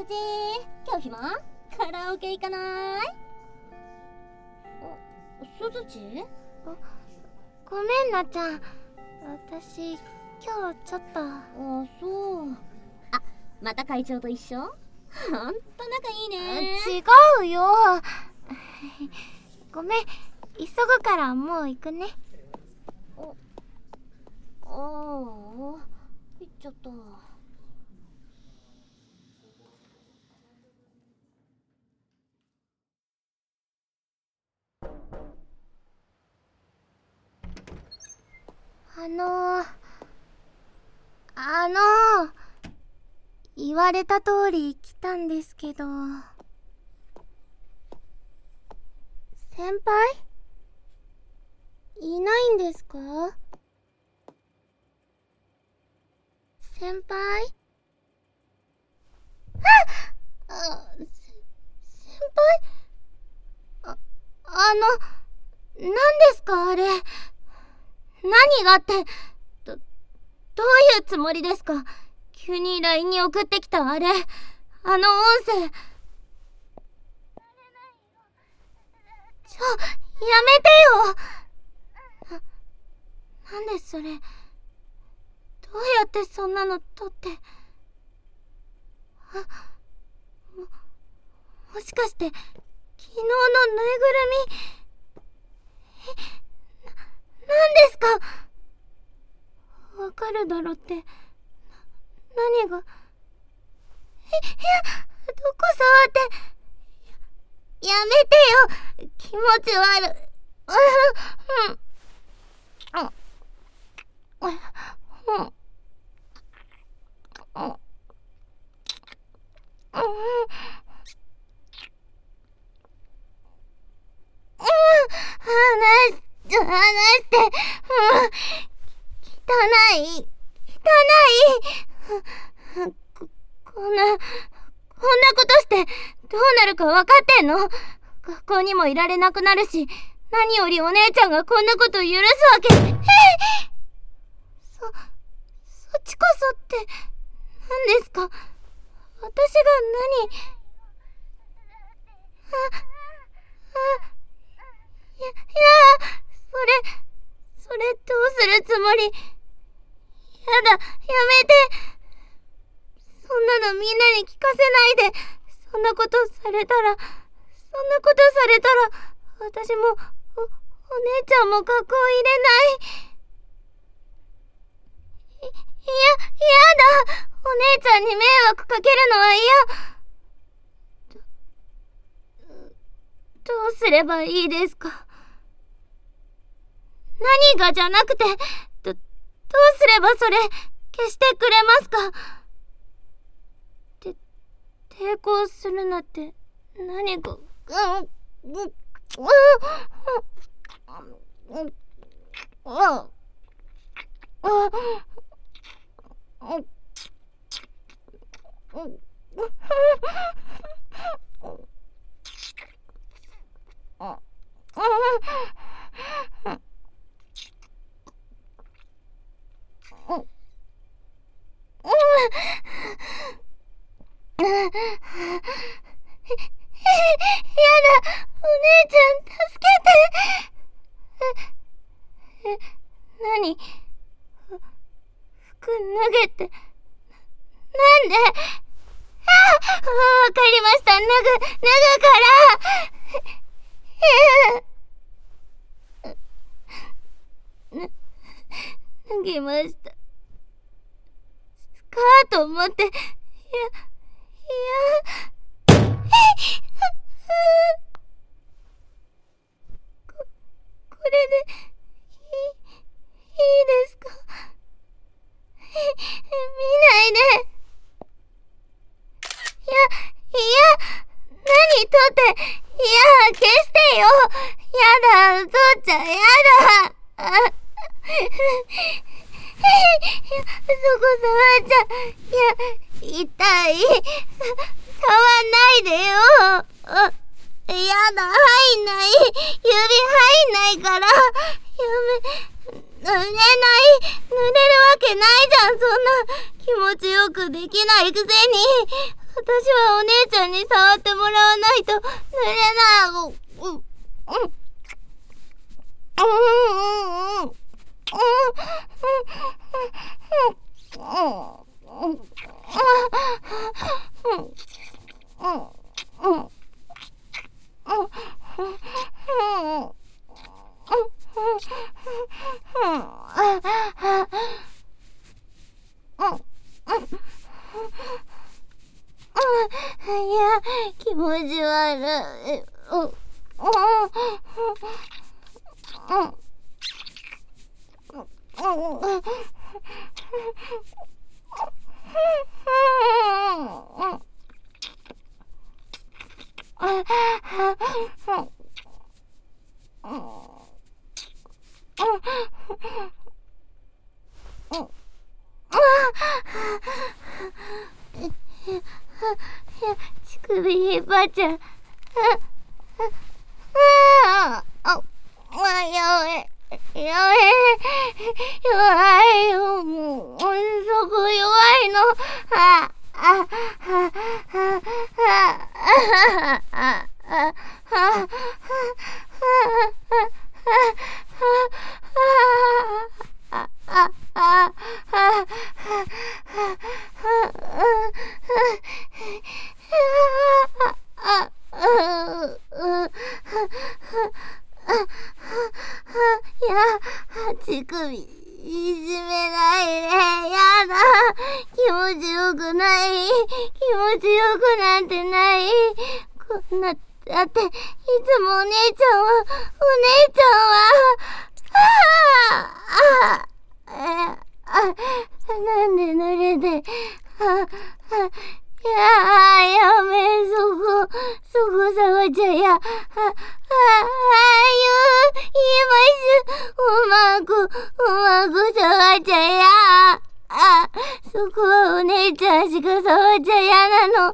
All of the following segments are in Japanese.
すじ、今日暇？カラオケ行かない？すずち？ ごめんなちゃん、私今日ちょっと。 そう。また会長と一緒？ほんと仲いいね。 違うよ。ごめん、急ぐからもう行くね。 行っちゃった。 言われた通り来たんですけど。先輩？いないんですか？先輩？先輩？何ですかあれ。何がって、どういうつもりですか？急に LINE に送ってきたあれ、あの音声。やめてよ。なんでそれ、どうやってそんなの撮って。もしかして昨日のぬいぐるみ。なんですか？わかるだろって。何が。どこ触って。やめてよ。気持ち悪い。話して。汚い。こんなことしてどうなるか分かってんの？学校にもいられなくなるし、何よりお姉ちゃんがこんなこと許すわけ。そっちこそって何ですか？私が何？それどうするつもり？やだ、やめて。そんなのみんなに聞かせないで。そんなことされたら、私も、お姉ちゃんも学校入れない。やだ。お姉ちゃんに迷惑かけるのは嫌。どうすればいいですか？何がじゃなくて、どうすればそれ消してくれますか？抵抗するなって何か。やだ、お姉ちゃん助けて。何？服脱げって。なんで？わかりました。脱ぐから。脱ぎました。スカート持って、これでいいですか？見ないで。何撮って。消してよ。やだ、撮っちゃやだ。そこ触っちゃ。痛い。触んないでよ。やだ、入んない。指入んないから。濡れない。濡れるわけないじゃん。そんな気持ちよくできないくせに。 はお姉ちゃんに触ってもらわないと濡れない。いや、気持ち悪い。乳首引っ張っちゃう。やばいよ、もう、そこ弱いの。いや、乳首いじめないで。やだ。気持ちよくない。気持ちよくなんてない。こんな、だっていつもお姉ちゃんはなんで濡れて。やめ、そこ触っちゃや。うまく触っちゃや。そこはお姉ちゃんしか触っちゃやなの。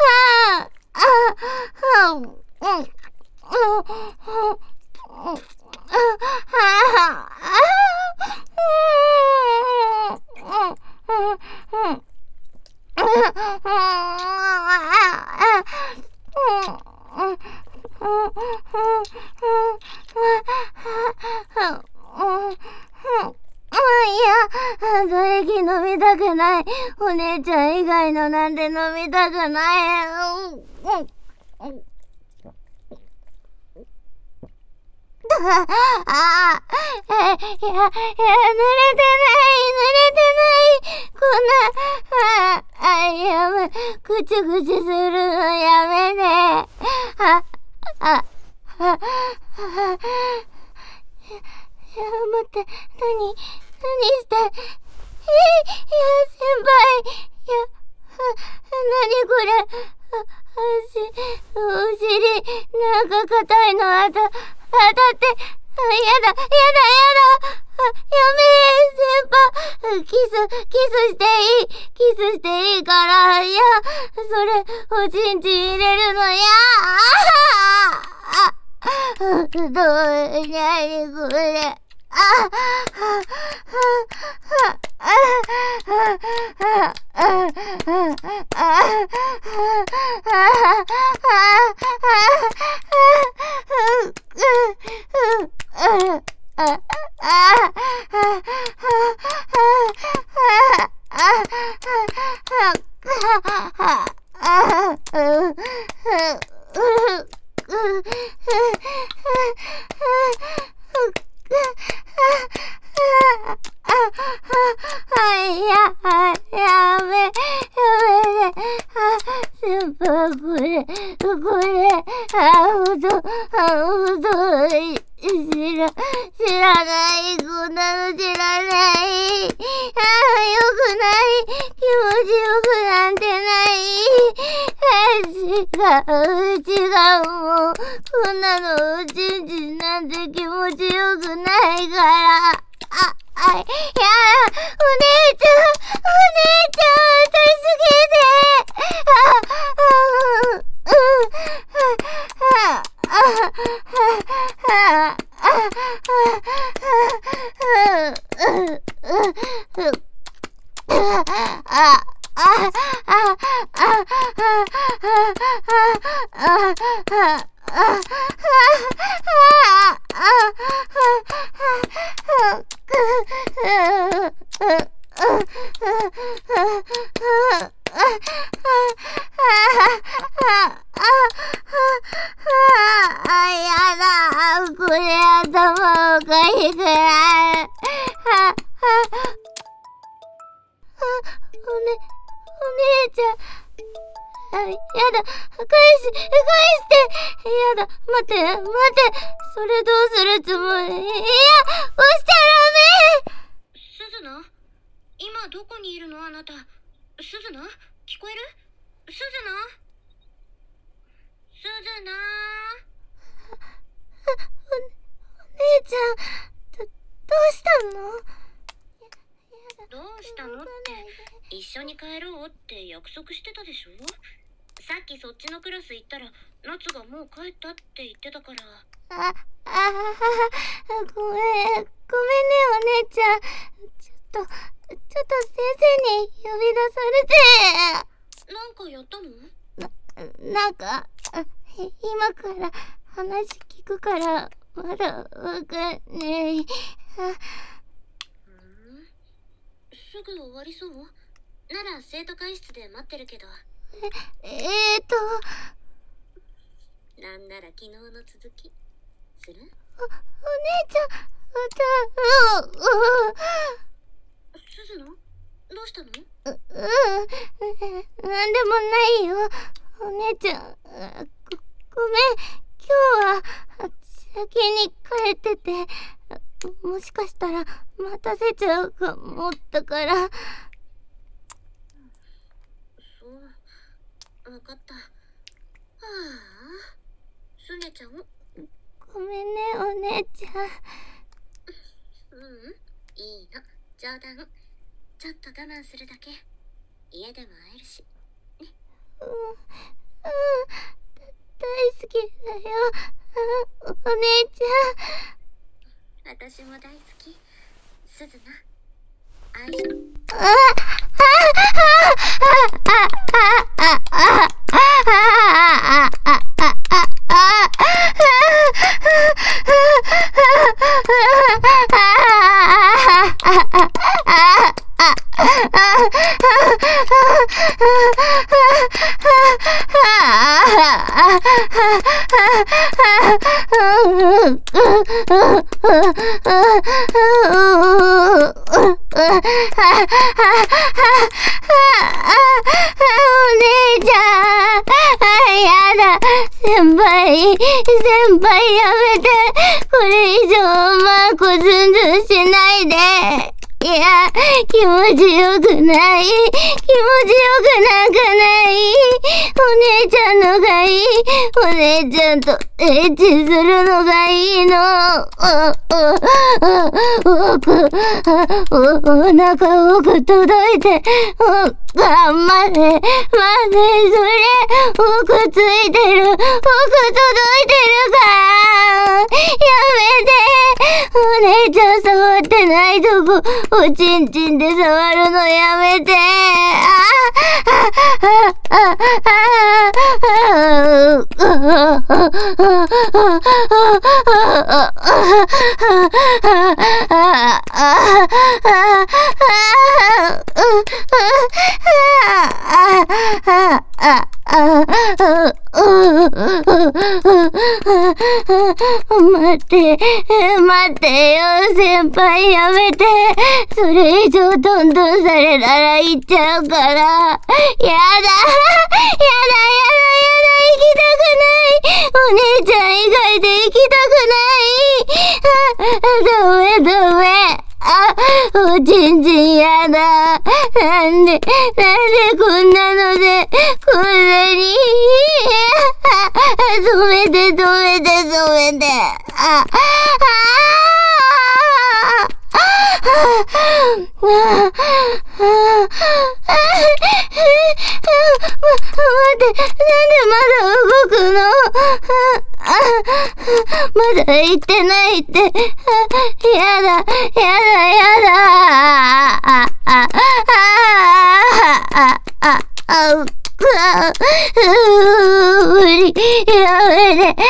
唾液飲みたくない。お姉ちゃん以外のなんて飲みたくない。濡れてない。やめ、ぐちぐちするのやめて。待って、何して。先輩。何これ。お尻、なんか硬いの当たって。やだ。やめ、先輩。キスしていいから。いや、それ、おちんちん入れるのや。何これ。やめて。先輩、これ、知らない。こんなの知らない。よくない。気持ちよくなんてない。違う。もう、こんなのおちんちんなんて気持ちよくないから。お姉ちゃん、助けて。 姉ちゃん。やだ、返して。やだ、待って。それどうするつもり？いや、押しちゃダメ！ すずな、今どこにいるのあなた。すずな、聞こえる？すずな。 お姉ちゃん、どうしたの？ どうしたのって、一緒に帰ろうって約束してたでしょ。さっきそっちのクラス行ったら夏がもう帰ったって言ってたから。 ごめんねお姉ちゃん。ちょっと先生に呼び出されて。 なんかやったの？ なんか今から話聞くからまだわかんねえ。 すぐ終わりそう？なら生徒会室で待ってるけど。なんなら昨日の続きする？お姉ちゃん、 すずの？どうしたの？ なんでもないよ。お姉ちゃん、ごめん。今日は先に帰ってて、もしかしたら待たせちゃうかもったから。 そう、わかった。すねちゃん？ ごめんねお姉ちゃん。 いいの、冗談。ちょっと我慢するだけ。家でも会えるしね。 大好きだよお姉ちゃん。私も大好き。すずな、愛してる。先輩やめて。これ以上マーコズンズンしないで。いや、気持ちよくない。気持ちよくなんかない。お姉ちゃんのがいい。お姉ちゃんとエッチするのがいいの。お腹奥届いて。待て、それ、奥ついてる。奥届いてるから。やめて。お姉ちゃん触ってないとこ、おちんちんで触るのやめて。待ってよ、先輩やめて。それ以上どんどんされたら行っちゃうから。やだ、行きたくない。お姉ちゃん以外で行きたくない。ダメ。おちんちんやだ。なんでこんなので、こんなに。止めて。待って、なんでまだ動くの？まだ行ってないって。やだ。無理、やめて。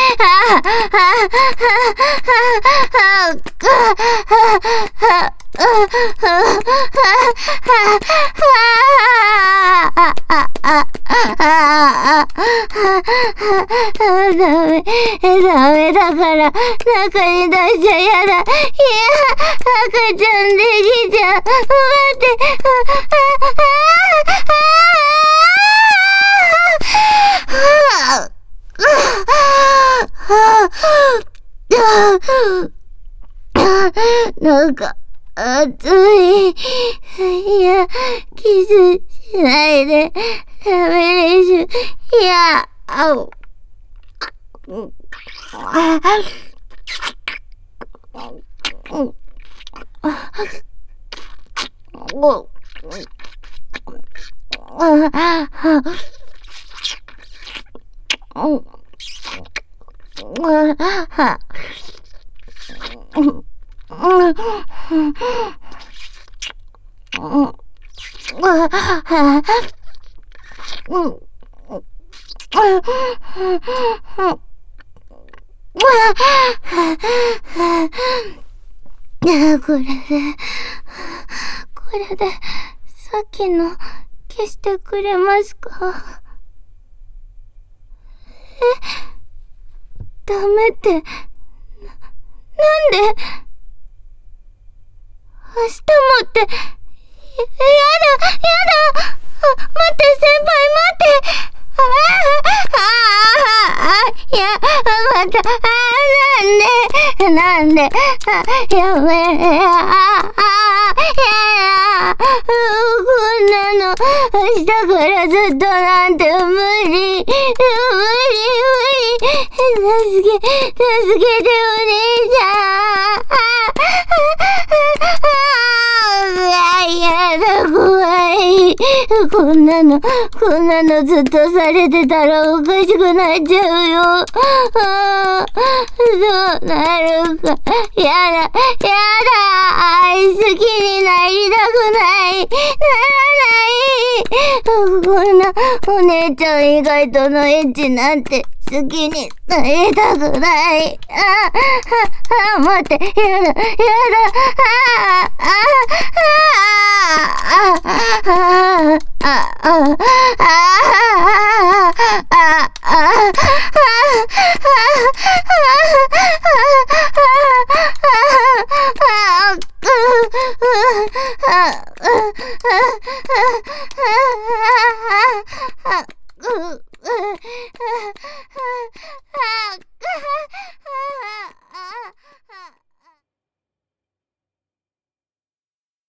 ダメだから中に出しちゃやだ。いや、赤ちゃんできちゃう。待って。 なんか、熱い。いや、キスしないで。ダメでしょ。いや、あう。これで、さっきの消してくれますか？ダメって、なんで？明日もって、やだ！待って、先輩待って！いや、また、なんで、やめ、こんなの、明日からずっとなんて無理。助けてお兄ちゃん。やだ、怖い。こんなのずっとされてたらおかしくなっちゃうよ。どうなるか。やだ。好きになりたくない。こんなお姉ちゃん以外とのエッチなんて好きになりたくない。待って、やだ。